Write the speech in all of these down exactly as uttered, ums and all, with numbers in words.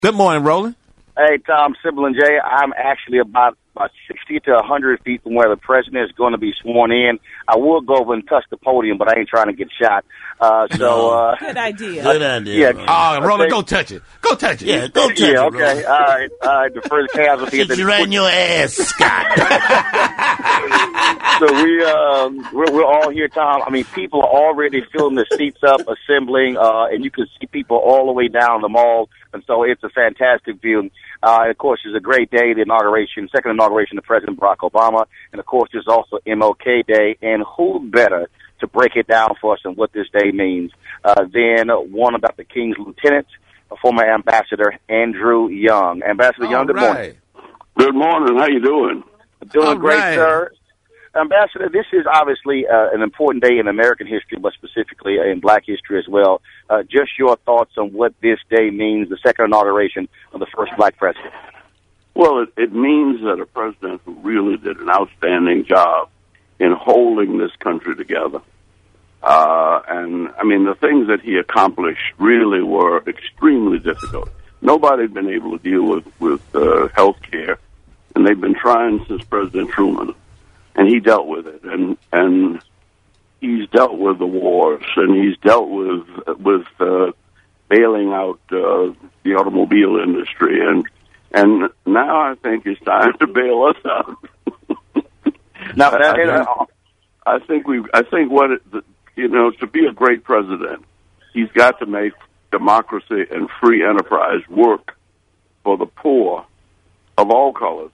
Good morning, Roland. Hey, Tom, Sybil and Jay. I'm actually about about sixty to one hundred feet from where the president is going to be sworn in. I will go over and touch the podium, but I ain't trying to get shot. Uh, so, uh, Good idea. Good idea. Yeah. Oh, Roland, go touch it. Go touch it. Yeah, go touch yeah, it. okay. All right. All right. The first casualty is Sit you right in your ass, Scott. So we, um, we're, we're all here, Tom. I mean, people are already filling the seats up, assembling, uh, and you can see people all the way down the mall. And so it's a fantastic view. Uh, and of course, it's a great day, the inauguration, second inauguration of President Barack Obama. And of course, there's also M L K Day. And who better to break it down for us and what this day means uh, than one of Doctor King's lieutenants, a former Ambassador Andrew Young. Ambassador Young, good morning. Good morning. How you doing? Doing All great, right. sir. Ambassador, this is obviously uh, an important day in American history, but specifically in black history as well. Uh, just your thoughts on what this day means, the second inauguration of the first black president. Well, it, it means that a president who really did an outstanding job in holding this country together. Uh, and, I mean, the things that he accomplished really were extremely difficult. Nobody had been able to deal with, with uh, health care, and they've been trying since President Truman. And he dealt with it, and and he's dealt with the wars, and he's dealt with with uh, bailing out uh, the automobile industry, and and now I think it's time to bail us out. Now, I, now, I, think, I think we, I think what it, you know, to be a great president, he's got to make democracy and free enterprise work for the poor of all colors.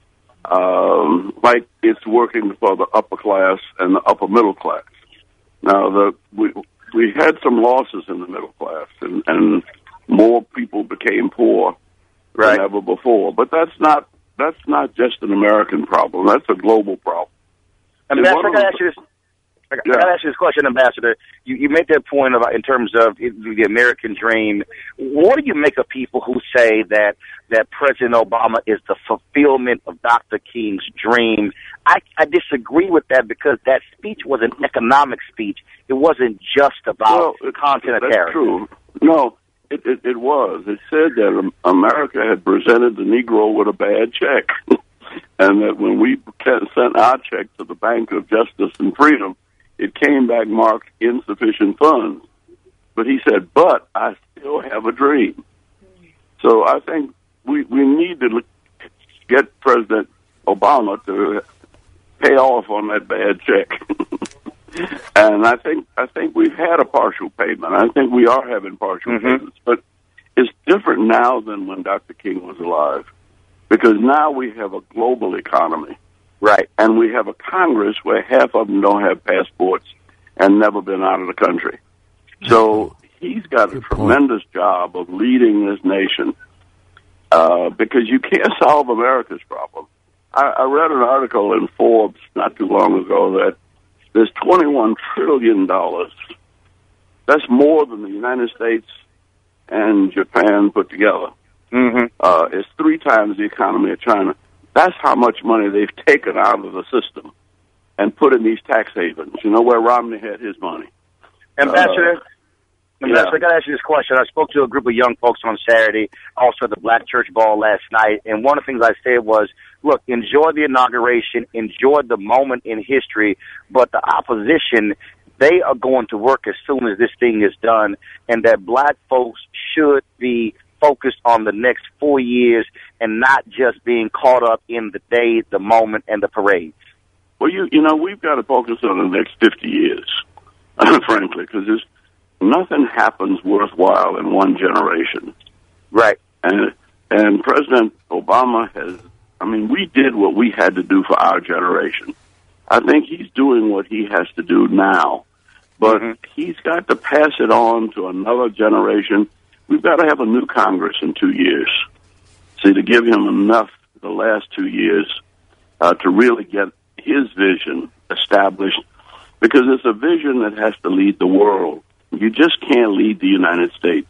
Um, like it's working for the upper class and the upper middle class. Now, the we we had some losses in the middle class, and, and more people became poor right. than ever before. But that's not that's not just an American problem. That's a global problem. Ambassador, I got to ask you this. I Yeah. got to ask you this question, Ambassador. You, you make that point about in terms of the American dream. What do you make of people who say that that President Obama is the fulfillment of Doctor King's dream? I, I disagree with that because that speech was an economic speech. It wasn't just about Well, content of that's character. true. No, it, it, it was. It said that America had presented the Negro with a bad check, and that when we sent our check to the Bank of Justice and Freedom, it came back marked insufficient funds. But he said, but I still have a dream. So I think we, we need to look, get President Obama to pay off on that bad check. And I think I think we've had a partial payment. I think we are having partial Mm-hmm. payments. But it's different now than when Doctor King was alive, because now we have a global economy. Right. And we have a Congress where half of them don't have passports and never been out of the country. So he's got a Good tremendous point. job of leading this nation uh, because you can't solve America's problem. I, I read an article in Forbes not too long ago that there's twenty-one trillion dollars. That's more than the United States and Japan put together. Mm-hmm. Uh, it's three times the economy of China. That's how much money they've taken out of the system and put in these tax havens. You know where Romney had his money. Ambassador, Uh, Ambassador, yeah. I got to ask you this question. I spoke to a group of young folks on Saturday, also at the Black Church Ball last night, and one of the things I said was, look, enjoy the inauguration, enjoy the moment in history, but the opposition, they are going to work as soon as this thing is done, and that black folks should be focused on the next four years and not just being caught up in the day, the moment, and the parade. Well, you you know, we've got to focus on the next fifty years, frankly, because there's nothing happens worthwhile in one generation. Right. And and President Obama has, I mean, we did what we had to do for our generation. I think he's doing what he has to do now, but Mm-hmm. he's got to pass it on to another generation. We've got to have a new Congress in two years. See, to give him enough the last two years uh, to really get his vision established, because it's a vision that has to lead the world. You just can't lead the United States.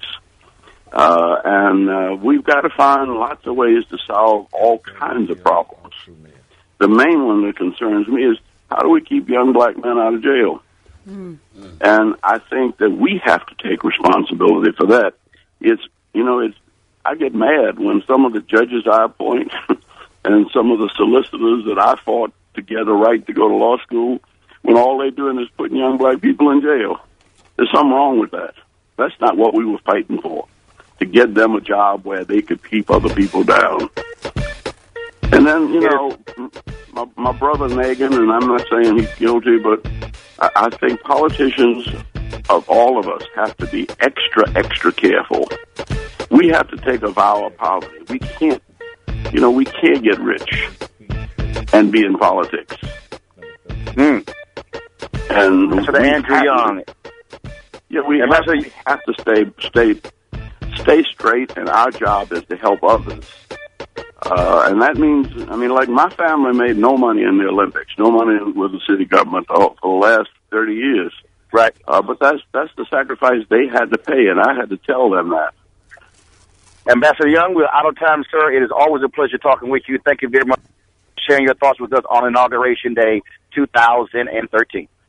Uh, and uh, we've got to find lots of ways to solve all kinds of problems. The main one that concerns me is how do we keep young black men out of jail? Mm. And I think that we have to take responsibility for that. It's, you know, it's I get mad when some of the judges I appoint and some of the solicitors that I fought to get a right to go to law school, when all they're doing is putting young black people in jail. There's something wrong with that. That's not what we were fighting for, to get them a job where they could keep other people down. And then, you know, my, my brother Nagin, and I'm not saying he's guilty, but I, I think politicians of all of us have to be extra, extra careful. We have to take a vow of poverty. We can't, you know, we can't get rich and be in politics. Mm. And for the Andrew Young. To, yeah, we have, to, have to stay, stay, stay straight, and our job is to help others. Uh, and that means, I mean, like my family made no money in the Olympics, no money with the city government for the last thirty years. Right. Uh, but that's that's the sacrifice they had to pay, and I had to tell them that. Ambassador Young, we're out of time, sir. It is always a pleasure talking with you. Thank you very much for sharing your thoughts with us on Inauguration Day two thousand thirteen.